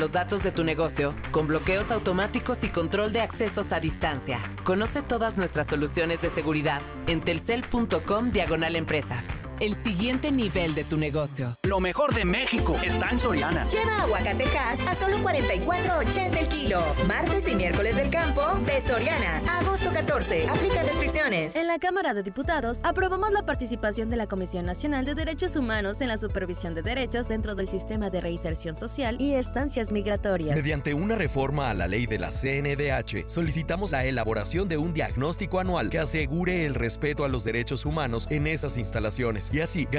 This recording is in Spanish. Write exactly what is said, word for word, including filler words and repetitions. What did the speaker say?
los datos de tu negocio con bloqueos automáticos y control de accesos a distancia. Conoce todas nuestras soluciones de seguridad en telcel.com diagonal empresas. El siguiente nivel de tu negocio. Lo mejor de México está en Soriana. Lleva aguacate Hass a solo cuarenta y cuatro ochenta el kilo. Martes y miércoles del campo de Soriana. Agosto catorce. Aplica restricciones. En la Cámara de Diputados aprobamos la participación de la Comisión Nacional de Derechos Humanos en la supervisión de derechos dentro del sistema de reinserción social y estancias migratorias. Mediante una reforma a la ley de la C N D H, solicitamos la elaboración de un diagnóstico anual que asegure el respeto a los derechos humanos en esas instalaciones y así